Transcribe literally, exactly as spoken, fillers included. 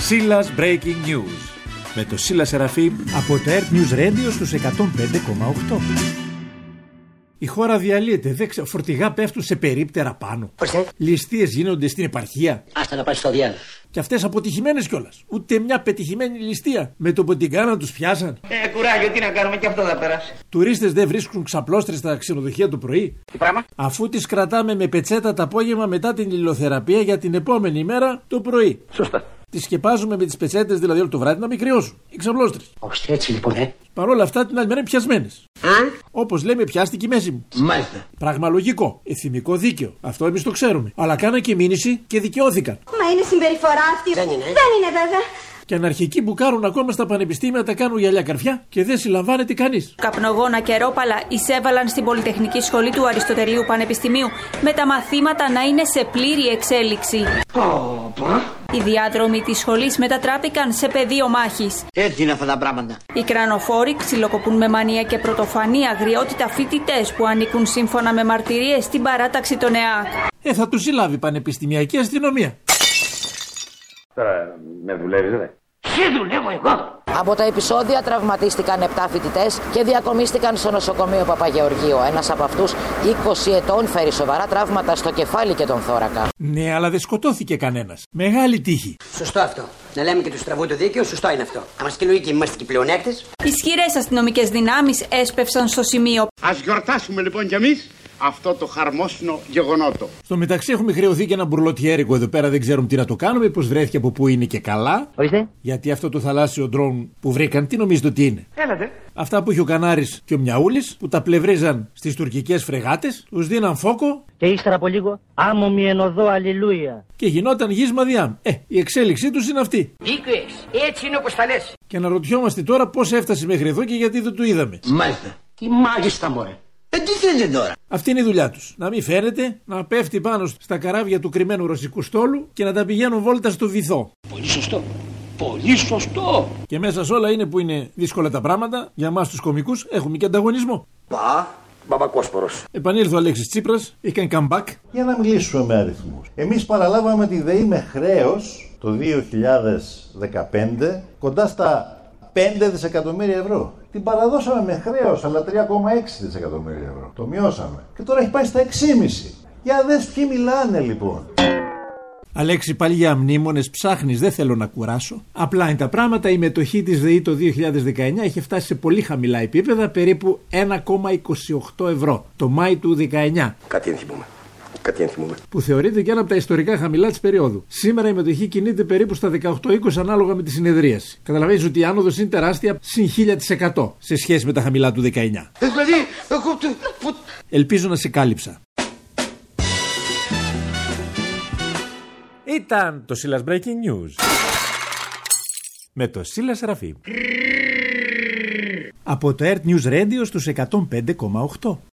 Σίλας Breaking News με το Σίλα Σεραφείμ από το Earth News Radio στους εκατόν πέντε κόμμα οκτώ. Η χώρα διαλύεται, δεν ξέρω, φορτηγά πέφτουν σε περίπτερα πάνω. Ληστείες γίνονται στην επαρχία. Άστα να πάει στο διάλογο. Και αυτές αποτυχημένες κιόλας. Ούτε μια πετυχημένη ληστεία. Με το που την κάναν τους πιάσαν. Ε, κουράγιο, τι να κάνουμε, και αυτό θα περάσει. Τουρίστες δεν βρίσκουν ξαπλώστρες στα ξενοδοχεία το πρωί. Τι πράγμα? Αφού τις κρατάμε με πετσέτα το απόγευμα μετά την ηλιοθεραπεία για την επόμενη μέρα το πρωί. Σωστά. Τις σκεπάζουμε με τις πετσέτες δηλαδή όλο το βράδυ να μην κρυώσουν. Οι ξαπλώστρες. Όχι, έτσι λοιπόν, ε. Παρ' όλα αυτά την άλλη μέρα είναι πιασμένες. Όπως λέμε, πιάστηκε η μέση μου. Μάλιστα. Πράγμα λογικό. Εθιμικό δίκαιο. Αυτό εμείς το ξέρουμε. Αλλά κάναν και μήνυση και δικαιώθηκαν. Μα είναι συμπεριφορά αυτή. Δεν είναι. Δεν είναι βέβαια. Και αναρχικοί που κάνουν ακόμα στα πανεπιστήμια τα κάνουν γυαλιά καρφιά και δεν συλλαμβάνεται κανείς. Καπνογόνα και ρόπαλα εισέβαλαν στην Πολυτεχνική Σχολή του Αριστοτελείου Πανεπιστημίου με τα μαθήματα να είναι σε πλήρη εξέλιξη. Οι διάδρομοι της σχολής μετατράπηκαν σε πεδίο μάχης. Έτσι είναι αυτά τα πράγματα. Οι κρανοφόροι ξυλοκοπούν με μανία και πρωτοφανή αγριότητα φοιτητές που ανήκουν σύμφωνα με μαρτυρίες στην παράταξη των ΕΑΚ. Ε, θα τους συλλάβει η πανεπιστημιακή αστυνομία. Τώρα με δουλεύεις, δε. Τι δουλεύω εγώ. Από τα επεισόδια τραυματίστηκαν επτά φοιτητές και διακομίστηκαν στο νοσοκομείο Παπαγεωργίου. Ένας από αυτούς, είκοσι ετών, φέρει σοβαρά τραύματα στο κεφάλι και τον θώρακα. Ναι, αλλά δεν σκοτώθηκε κανένας. Μεγάλη τύχη. Σωστό αυτό. Να λέμε και του τραβού το δίκαιο, σωστό είναι αυτό. Αν μας και λογική, είμαστε και πλεονέκτες. Ισχυρές αστυνομικές δυνάμεις έσπευσαν στο σημείο. Ας γιορτάσουμε λοιπόν κι εμείς αυτό το χαρμόσυνο γεγονότο. Στο μεταξύ έχουμε χρεωθεί και ένα μπουρλοτιέρικο εδώ πέρα, δεν ξέρουμε τι να το κάνουμε, πως βρέθηκε από πού είναι και καλά. Ορίστε. Γιατί αυτό το θαλάσσιο ντρόουν που βρήκαν, τι νομίζετε ότι είναι? Έλατε. Αυτά που είχε ο Κανάρης και ο Μιαούλης, που τα πλευρίζαν στις τουρκικές φρεγάτες, τους δίναν φόκο. Και ύστερα από λίγο, άμμο μη ενωδώ, αλληλούια. Και γινόταν γης μαδιάμ. Ε, η εξέλιξή τους είναι αυτή. Δίκιο έχεις. Έτσι είναι όπως τα λες. Και αναρωτιόμαστε τώρα πώς έφτασε μέχρι εδώ και γιατί δεν το είδαμε. Μάλιστα. Τι μάγιστα, μωρέ. Ε, τι θέλετε τώρα? Αυτή είναι η δουλειά τους. Να μην φαίνεται, να πέφτει πάνω στα καράβια του κρυμμένου ρωσικού στόλου και να τα πηγαίνουν βόλτα στο βυθό. Πολύ σωστό. Πολύ σωστό. Και μέσα σε όλα είναι που είναι δύσκολα τα πράγματα. Για εμάς τους κομικούς έχουμε και ανταγωνισμό. Πα, Μπαμπακόσπορος. Επανήλθε ο Αλέξης Τσίπρας, έκανε comeback. Για να μιλήσουμε με αριθμούς. Εμείς παραλάβαμε τη ΔΕΗ με χρέος το δύο χιλιάδες δεκαπέντε κοντά στα πέντε δισεκατομμύρια ευρώ. Την παραδώσαμε με χρέος, αλλά τρία κόμμα έξι δισεκατομμύρια ευρώ. Το μειώσαμε. Και τώρα έχει πάει στα έξι κόμμα πέντε. Για δες ποιοι μιλάνε λοιπόν. Αλέξη, πάλι για μνήμονες ψάχνεις, δεν θέλω να κουράσω. Απλά είναι τα πράγματα. Η μετοχή της ΔΕΗ το δύο χιλιάδες δεκαεννιά είχε φτάσει σε πολύ χαμηλά επίπεδα, περίπου ένα κόμμα είκοσι οκτώ ευρώ το Μάη του δεκαεννιά. Κάτι ενθυμούμε. Κάτι ενθυμούμε. Που θεωρείται και ένα από τα ιστορικά χαμηλά της περίοδου. Σήμερα η μετοχή κινείται περίπου στα δεκαοκτώ είκοσι ανάλογα με τη συνεδρίαση. Καταλαβαίνεις ότι η άνοδος είναι τεράστια, συν χίλια τοις εκατό σε σχέση με τα χαμηλά του δεκαεννιά. Δηλαδή, εγώ... Ελπίζω να σε κάλυψα. Ήταν το Σίλας Breaking News με το Σίλα Σεραφείμ από το Earth News Radio στους εκατόν πέντε κόμμα οκτώ.